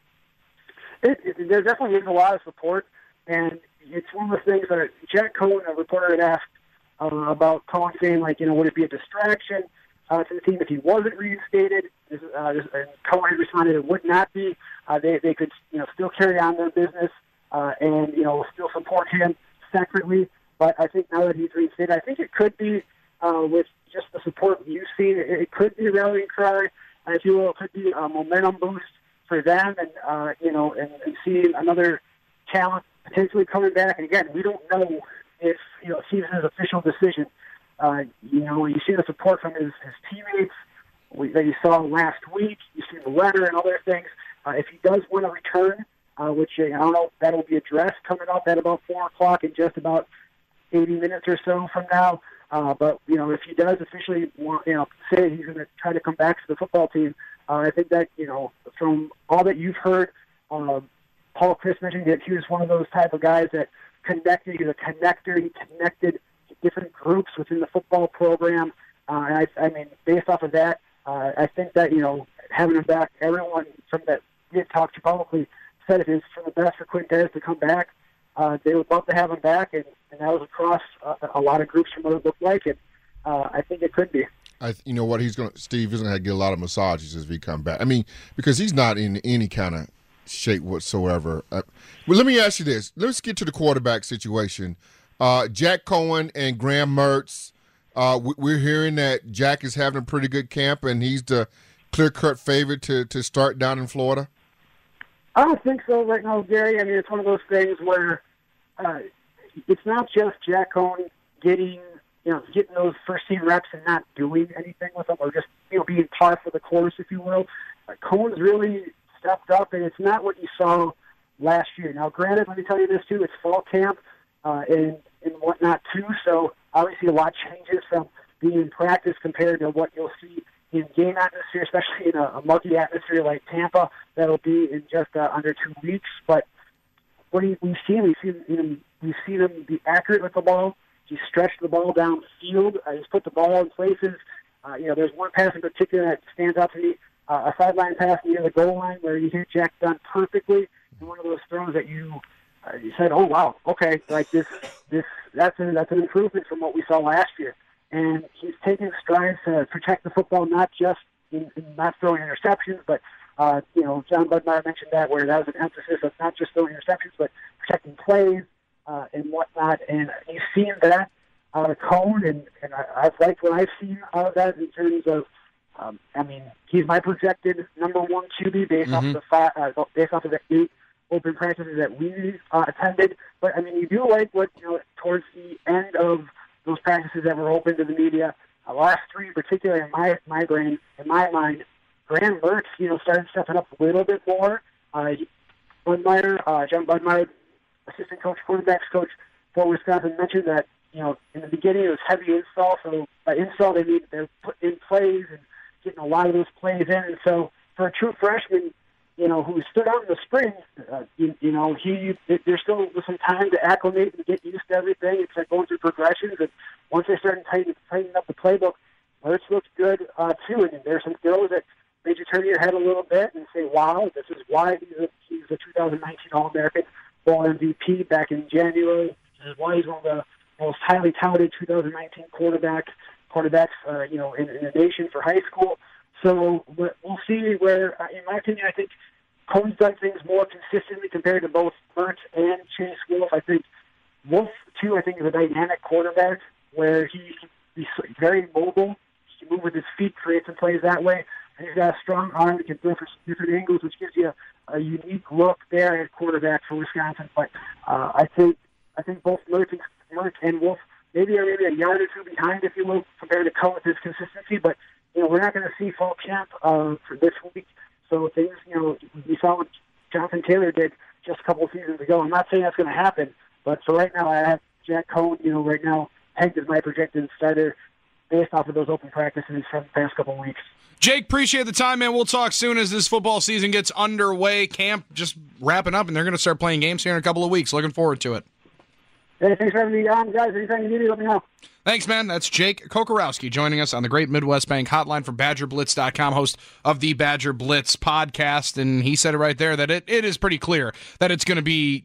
There definitely is a lot of support, and it's one of the things that Jack Cohn, a reporter, had asked about Cohn saying, would it be a distraction to the team if he wasn't reinstated? And Cohn had responded, it would not be. They could, still carry on their business and, still support him separately. But I think now that he's reinstated, I think it could be with just the support you've seen, it could be a rallying cry, if you will. It could be a momentum boost for them, and and seeing another talent potentially coming back. And again, we don't know if Stevens' official decision. You see the support from his teammates that you saw last week. You see the letter and other things. If he does want to return, which I don't know, that'll be addressed coming up at about 4 o'clock in just about 80 minutes or so from now. But if he does officially want, say he's going to try to come back to the football team, I think that from all that you've heard, Paul Chryst mentioned that he was one of those type of guys that connected. He's a connector. He connected different groups within the football program. And I mean, based off of that, I think that having him back, everyone from that did talk to publicly said it is for the best for Quintez to come back. They would love to have him back, and that was across a lot of groups from what it looked like, and I think it could be. You know what, Steve is going to get a lot of massages as we come back. I mean, because he's not in any kind of shape whatsoever. Well, let me ask you this. Let's get to the quarterback situation. Jack Cohen and Graham Mertz, we're hearing that Jack is having a pretty good camp, and he's the clear-cut favorite to start down in Florida. I don't think so right now, Gary. I mean, it's one of those things where it's not just Jack Cohen getting those first-team reps and not doing anything with them, or just being par for the course, if you will. Cohen's really stepped up, and it's not what you saw last year. Now, granted, let me tell you this too: it's fall camp and whatnot too. So obviously, a lot changes from being in practice compared to what you'll see in game atmosphere, especially in a muggy atmosphere like Tampa. That'll be in just under 2 weeks. But what we've seen him be accurate with the ball. He's stretched the ball downfield. He's put the ball in places. There's one pass in particular that stands out to me, a sideline pass near the goal line where he hit Jack Dunn perfectly. And one of those throws that you said, "Oh wow, okay, like that's an improvement from what we saw last year." And he's taking strides to protect the football, not just in not throwing interceptions, but John Budmeyer mentioned that where that was an emphasis of not just throwing interceptions, but protecting plays and whatnot. And you've seen that out of Cohen, and I've liked what I've seen out of that in terms of, he's my projected number one QB based off of the 8 open practices that we attended. But I mean, you do like what towards the end of those practices that were open to the media. The last 3 in particular, in my brain, in my mind, Graham Mertz, started stepping up a little bit more. John Budmeyer, assistant coach, quarterbacks coach for Wisconsin, mentioned that in the beginning it was heavy install. So by install, they're putting in plays and getting a lot of those plays in. And so for a true freshman, who stood out in the spring, there's still some time to acclimate and get used to everything. It's like going through progressions, and once they started tightening up the playbook, Mertz looks good too. And there's some throws that made you turn your head a little bit and say, "Wow, this is why he's a 2019 All-American Bowl MVP back in January. This is why he's one of the most highly touted 2019 quarterbacks, in the nation for high school." So we'll see where, in my opinion, I think Cohen's done things more consistently compared to both Mertz and Chase Wolf. I think Wolf, too, is a dynamic quarterback where he's very mobile. He can move with his feet, create some plays that way. And he's got a strong arm that can throw from different angles, which gives you a unique look there at quarterback for Wisconsin. But I think both Mertz and Wolf maybe are a yard or two behind, if you will, compared to Cohen with his consistency. But we're not going to see fall camp for this week. So things, we saw what Jonathan Taylor did just a couple of seasons ago. I'm not saying that's going to happen, but for right now, I have Jack Cohen, right now, pegged as my projected starter based off of those open practices from the past couple of weeks. Jake, appreciate the time, man. We'll talk soon as this football season gets underway. Camp just wrapping up, and they're going to start playing games here in a couple of weeks. Looking forward to it. Hey, thanks for having me on, guys. Anything you need, let me know. Thanks, man. That's Jake Kocorowski joining us on the Great Midwest Bank Hotline from BadgerBlitz.com, host of the Badger Blitz podcast. And he said it right there that it is pretty clear that it's going to be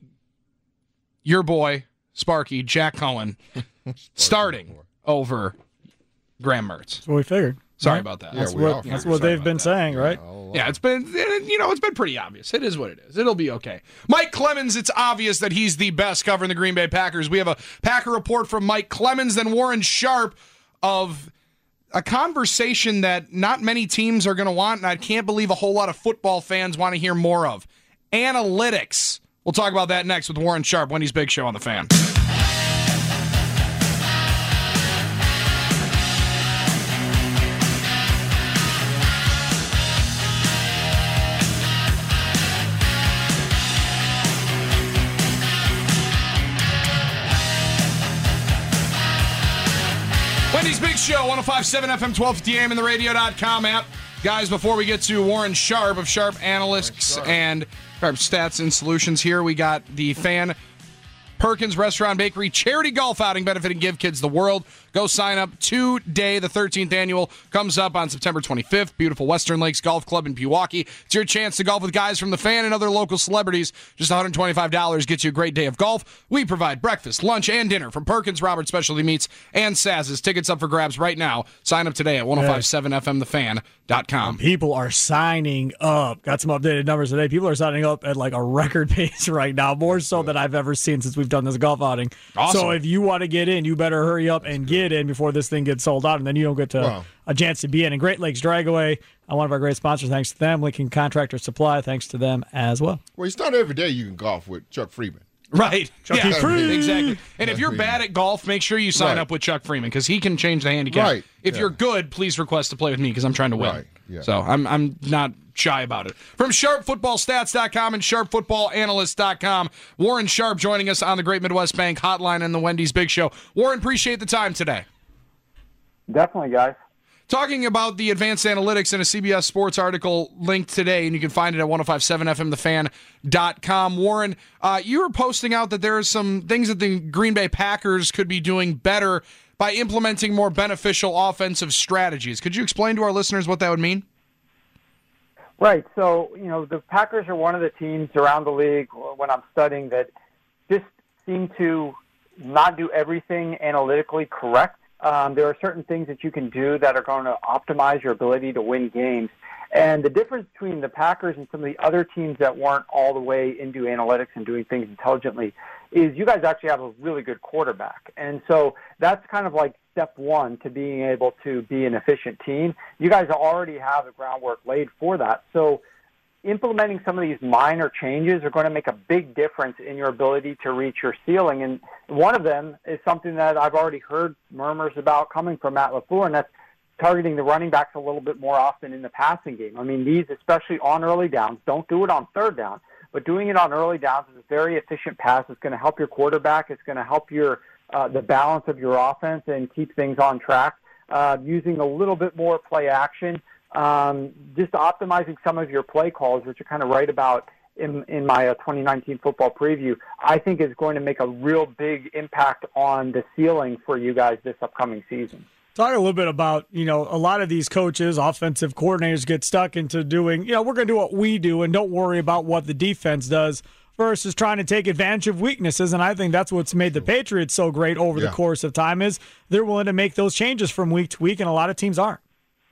your boy, Sparky, Jack Cohen, starting over Graham Mertz. That's what we figured. Sorry about that. That's what they've been saying, right? Yeah, it's been pretty obvious. It is what it is. It'll be okay. Mike Clemens, it's obvious that he's the best covering the Green Bay Packers. We have a Packer report from Mike Clemens, then Warren Sharp of a conversation that not many teams are going to want, and I can't believe a whole lot of football fans want to hear more of. Analytics We'll talk about that next with Warren Sharp, Wendy's Big Show on the Fan. Wendy's Big Show, 105.7 FM, 1250 AM, and the radio.com app. Guys, before we get to Warren Sharp of Sharp Analytics and Sharp Stats and Solutions here, we got the Fan Perkins Restaurant Bakery charity golf outing benefiting Give Kids the World. Go sign up today. The 13th annual comes up on September 25th. Beautiful Western Lakes Golf Club in Pewaukee. It's your chance to golf with guys from the Fan and other local celebrities. Just $125 gets you a great day of golf. We provide breakfast, lunch, and dinner from Perkins, Roberts Specialty Meats, and Saz's. Tickets up for grabs right now. Sign up today at 1057fmthefan.com. People are signing up. Got some updated numbers today. People are signing up at like a record pace right now, more so than I've ever seen since we've done this golf outing. Awesome. So if you want to get in, you better hurry up and get in before this thing gets sold out, and then you don't get a chance to be in. And Great Lakes Dragaway, one of our great sponsors, thanks to them. Lincoln Contractor Supply, thanks to them as well. Well, it's not every day you can golf with Chuck Freeman. Right. Chucky Freeman. Exactly. And if you're bad at golf, make sure you sign up with Chuck Freeman because he can change the handicap. Right. If you're good, please request to play with me because I'm trying to win. Right. Yeah. So I'm not shy about it. From SharpFootballStats.com and SharpFootballAnalyst.com, Warren Sharp joining us on the Great Midwest Bank Hotline and the Wendy's Big Show. Warren, appreciate the time today. Definitely, guys. Talking about the advanced analytics in a CBS Sports article linked today, and you can find it at 1057fmthefan.com. Warren, you were posting out that there are some things that the Green Bay Packers could be doing better by implementing more beneficial offensive strategies. Could you explain to our listeners what that would mean? Right. So, the Packers are one of the teams around the league when I'm studying that just seem to not do everything analytically correct. There are certain things that you can do that are going to optimize your ability to win games. And the difference between the Packers and some of the other teams that weren't all the way into analytics and doing things intelligently is you guys actually have a really good quarterback. And so that's kind of like step one to being able to be an efficient team. You guys already have the groundwork laid for that. So implementing some of these minor changes are going to make a big difference in your ability to reach your ceiling. And one of them is something that I've already heard murmurs about coming from Matt LaFleur, and that's targeting the running backs a little bit more often in the passing game. I mean, these, especially on early downs, don't do it on third down, but doing it on early downs is a very efficient pass. It's going to help your quarterback. It's going to help your the balance of your offense and keep things on track. Using a little bit more play action, just optimizing some of your play calls, which are kind of right about in my 2019 football preview, I think is going to make a real big impact on the ceiling for you guys this upcoming season. Talk a little bit about, a lot of these coaches, offensive coordinators get stuck into doing, we're going to do what we do and don't worry about what the defense does versus trying to take advantage of weaknesses. And I think that's what's made the Patriots so great over the course of time is they're willing to make those changes from week to week, and a lot of teams aren't.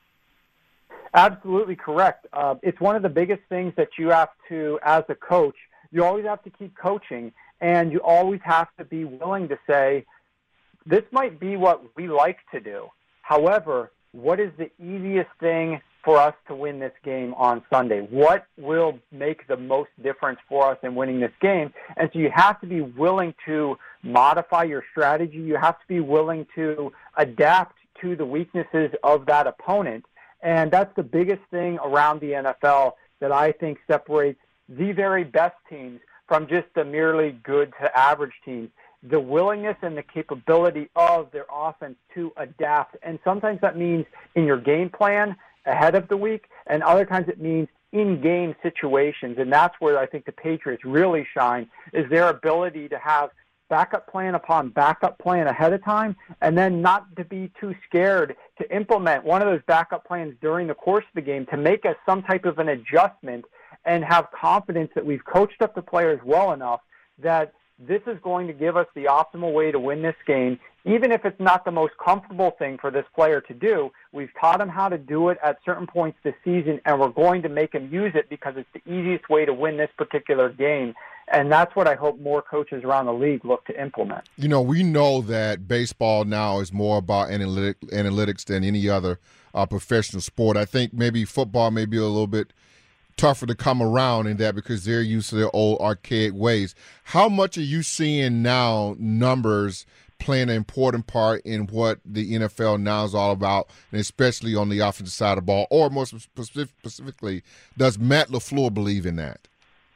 Absolutely correct. It's one of the biggest things that you have to, as a coach, you always have to keep coaching, and you always have to be willing to say, this might be what we like to do. However, what is the easiest thing for us to win this game on Sunday? What will make the most difference for us in winning this game? And so you have to be willing to modify your strategy. You have to be willing to adapt to the weaknesses of that opponent. And that's the biggest thing around the NFL that I think separates the very best teams from just the merely good to average teams. The willingness and the capability of their offense to adapt. And sometimes that means in your game plan ahead of the week, and other times it means in-game situations. And that's where I think the Patriots really shine, is their ability to have backup plan upon backup plan ahead of time, and then not to be too scared to implement one of those backup plans during the course of the game to make some type of an adjustment and have confidence that we've coached up the players well enough that this is going to give us the optimal way to win this game. Even if it's not the most comfortable thing for this player to do, we've taught him how to do it at certain points this season, and we're going to make him use it because it's the easiest way to win this particular game. And that's what I hope more coaches around the league look to implement. We know that baseball now is more about analytics than any other professional sport. I think maybe football may be a little bit tougher to come around in that because they're used to their old archaic ways. How much are you seeing now numbers playing an important part in what the NFL now is all about, and especially on the offensive side of the ball? Or more specifically, does Matt LaFleur believe in that?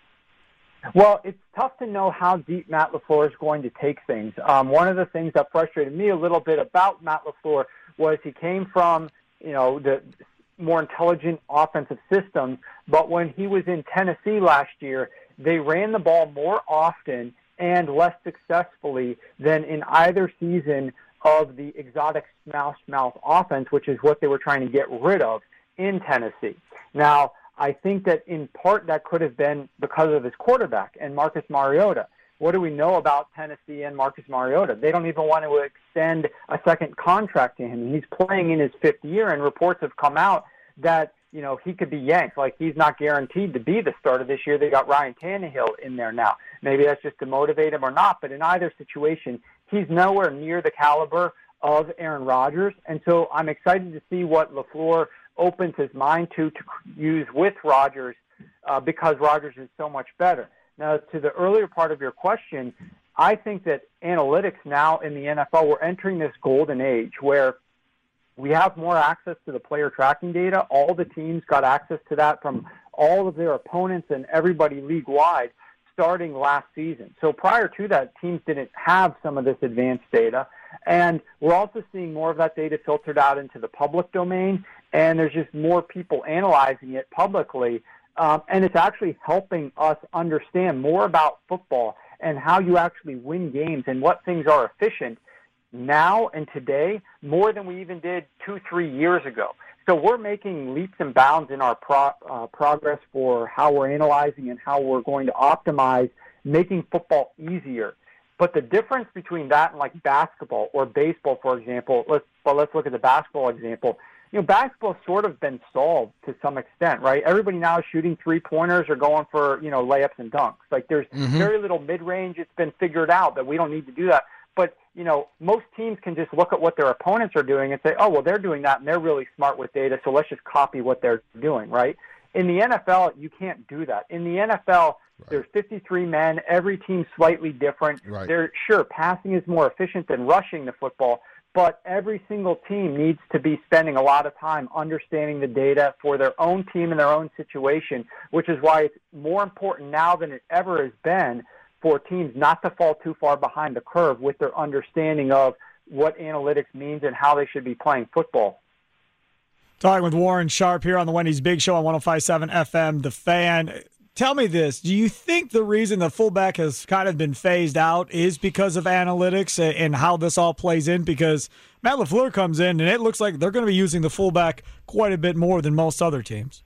Well, it's tough to know how deep Matt LaFleur is going to take things. One of the things that frustrated me a little bit about Matt LaFleur was he came from, the more intelligent offensive systems, but when he was in Tennessee last year, they ran the ball more often and less successfully than in either season of the exotic smash mouth offense, which is what they were trying to get rid of in Tennessee. Now, I think that in part that could have been because of his quarterback and Marcus Mariota. What do we know about Tennessee and Marcus Mariota? They don't even want to extend a second contract to him. He's playing in his fifth year, and reports have come out that, he could be yanked. Like, he's not guaranteed to be the starter this year. They got Ryan Tannehill in there now. Maybe that's just to motivate him or not, but in either situation, he's nowhere near the caliber of Aaron Rodgers. And so I'm excited to see what LaFleur opens his mind to use with Rodgers because Rodgers is so much better. Now, to the earlier part of your question, I think that analytics now in the NFL, we're entering this golden age where we have more access to the player tracking data. All the teams got access to that from all of their opponents and everybody league-wide starting last season. So prior to that, teams didn't have some of this advanced data. And we're also seeing more of that data filtered out into the public domain, and there's just more people analyzing it publicly. And it's actually helping us understand more about football and how you actually win games and what things are efficient now and today more than we even did 2-3 years ago. So we're making leaps and bounds in our progress for how we're analyzing and how we're going to optimize making football easier. But the difference between that and like basketball or baseball, for example, let's look at the basketball example. Basketball's sort of been solved to some extent, right? Everybody now is shooting three-pointers or going for, layups and dunks. Like, there's very little mid-range. It's been figured out that we don't need to do that. But, most teams can just look at what their opponents are doing and say, oh, well, they're doing that, and they're really smart with data, so let's just copy what they're doing, right? In the NFL, you can't do that. In the NFL, there's 53 men. Every team's slightly different. Right. Sure, passing is more efficient than rushing the football, but every single team needs to be spending a lot of time understanding the data for their own team and their own situation, which is why it's more important now than it ever has been for teams not to fall too far behind the curve with their understanding of what analytics means and how they should be playing football. Talking with Warren Sharp here on the Wendy's Big Show on 105.7 FM, The Fan. Tell me this. Do you think the reason the fullback has kind of been phased out is because of analytics and how this all plays in? Because Matt LaFleur comes in, and it looks like they're going to be using the fullback quite a bit more than most other teams.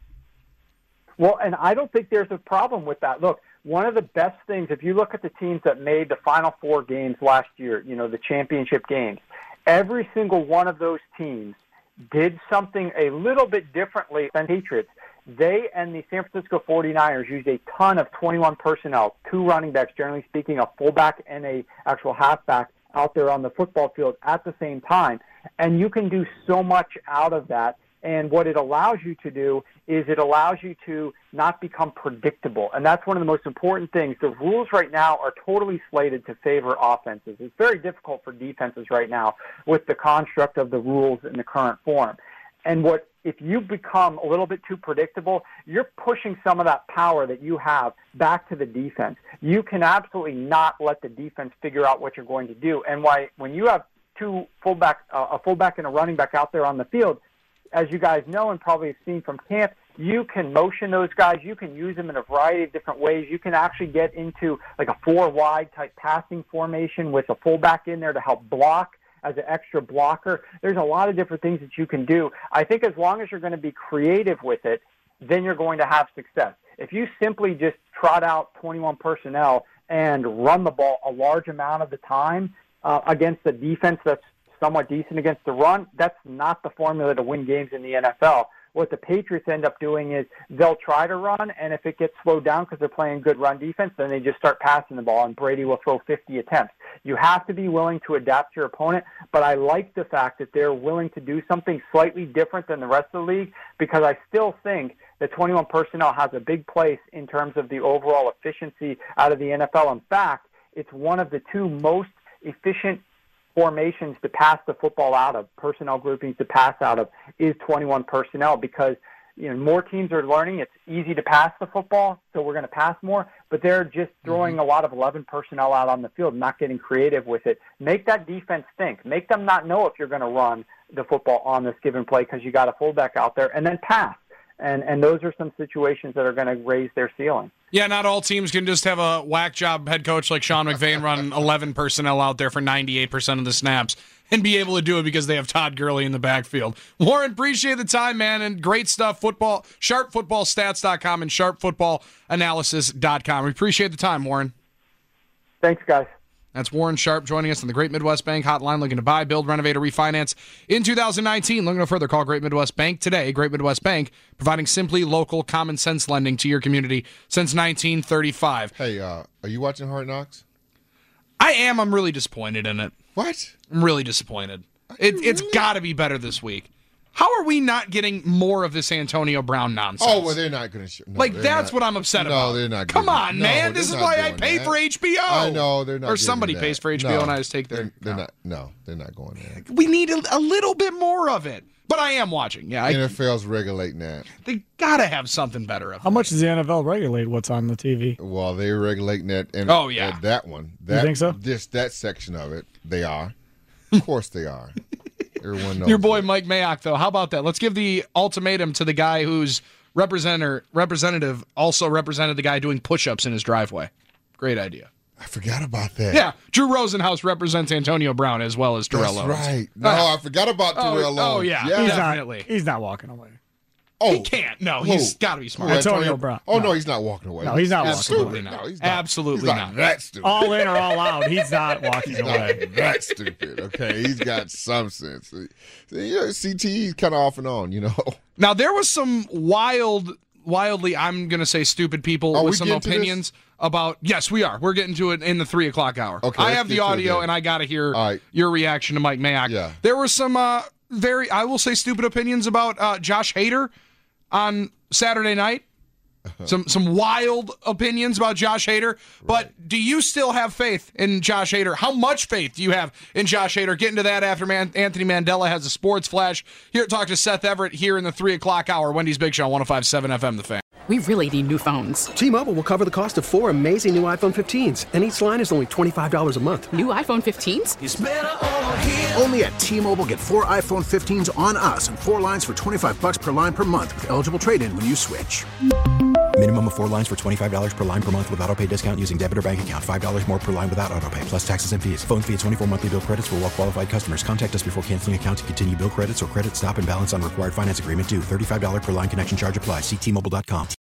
Well, and I don't think there's a problem with that. Look, one of the best things, if you look at the teams that made the Final Four games last year, the championship games, every single one of those teams did something a little bit differently than Patriots. They and the San Francisco 49ers used a ton of 21 personnel, 2 running backs, generally speaking, a fullback and a actual halfback out there on the football field at the same time. And you can do so much out of that. And what it allows you to do is it allows you to not become predictable. And that's one of the most important things. The rules right now are totally slated to favor offenses. It's very difficult for defenses right now with the construct of the rules in the current form. And if you become a little bit too predictable, you're pushing some of that power that you have back to the defense. You can absolutely not let the defense figure out what you're going to do. And when you have a fullback and a running back out there on the field, as you guys know and probably have seen from camp, you can motion those guys. You can use them in a variety of different ways. You can actually get into like a 4-wide type passing formation with a fullback in there to help block as an extra blocker. There's a lot of different things that you can do. I think as long as you're going to be creative with it, then you're going to have success. If you simply just trot out 21 personnel and run the ball a large amount of the time against a defense that's somewhat decent against the run. That's not the formula to win games in the NFL. What the Patriots end up doing is they'll try to run, and if it gets slowed down because they're playing good run defense, then they just start passing the ball, and Brady will throw 50 attempts. You have to be willing to adapt to your opponent, but I like the fact that they're willing to do something slightly different than the rest of the league, because I still think that 21 personnel has a big place in terms of the overall efficiency out of the NFL. In fact, it's one of the two most efficient formations to pass the football out of, personnel groupings to pass out of, is 21 personnel, because more teams are learning it's easy to pass the football, so we're going to pass more, but they're just throwing a lot of 11 personnel out on the field, not getting creative with it. Make that defense think. Make them not know if you're going to run the football on this given play because you got a fullback out there, and then pass. And those are some situations that are going to raise their ceiling. Yeah, not all teams can just have a whack job head coach like Sean McVay and run 11 personnel out there for 98% of the snaps and be able to do it because they have Todd Gurley in the backfield. Warren, appreciate the time, man, and great stuff. SharpFootballStats.com and SharpFootballAnalysis.com. We appreciate the time, Warren. Thanks, guys. That's Warren Sharp joining us on the Great Midwest Bank hotline, looking to buy, build, renovate, or refinance in 2019. Looking no further, call Great Midwest Bank today. Great Midwest Bank, providing simply local, common sense lending to your community since 1935. Hey, are you watching Hard Knocks? I am. I'm really disappointed in it. What? I'm really disappointed. It's got to be better this week. How are we not getting more of this Antonio Brown nonsense? Oh, well, they're not going to. No, that's what I'm upset about. No, they're not. Come on, man. This is why I pay for HBO. I know they're not. Or somebody pays for HBO, and I just take their. They're not. No, they're not going there. We need a little bit more of it. But I am watching. Yeah, NFL's regulating that. They gotta have something better. How much does the NFL regulate what's on the TV? Well, they're regulating that. And, oh yeah, that one. You think so? That section of it, they are. Of course, they are. Everyone knows. Your boy Mike Mayock, though. How about that? Let's give the ultimatum to the guy whose representative also represented the guy doing push-ups in his driveway. Great idea. I forgot about that. Yeah, Drew Rosenhaus represents Antonio Brown as well as Terrell Owens. That's right. No, I forgot about Terrell Owens. Oh, yeah, definitely. He's not walking away. Oh, he can't. No, he's got to be smart. Antonio Brown. Oh, no, he's not walking away. No, he's not Absolutely walking away. not. No, he's Absolutely he's not. That stupid. All in or all out, he's not walking away. That stupid. Okay, he's got some sense. CTE's kind of off and on, Now, there was some wildly, I'm going to say stupid people with some opinions about, yes, we are. We're getting to it in the 3 o'clock hour. Okay, I have the audio, and I got to hear your reaction to Mike Mayock. Yeah. There were some I will say, stupid opinions about Josh Hader on Saturday night. Some wild opinions about Josh Hader. But do you still have faith in Josh Hader? How much faith do you have in Josh Hader? Getting to that after Anthony Mandela has a sports flash. Here, talk to Seth Everett here in the 3 o'clock hour. Wendy's Big Show, 105.7 FM, The Fan. We really need new phones. T-Mobile will cover the cost of 4 amazing new iPhone 15s, and each line is only $25 a month. New iPhone 15s? It's better over here. Only at T-Mobile, get 4 iPhone 15s on us and 4 lines for $25 per line per month with eligible trade-in when you switch. Minimum of 4 lines for $25 per line per month with autopay discount using debit or bank account. $5 more per line without autopay, plus taxes and fees. Phone fee at 24 monthly bill credits for well-qualified customers. Contact us before canceling account to continue bill credits or credit stop and balance on required finance agreement due. $35 per line connection charge applies. See T-Mobile.com.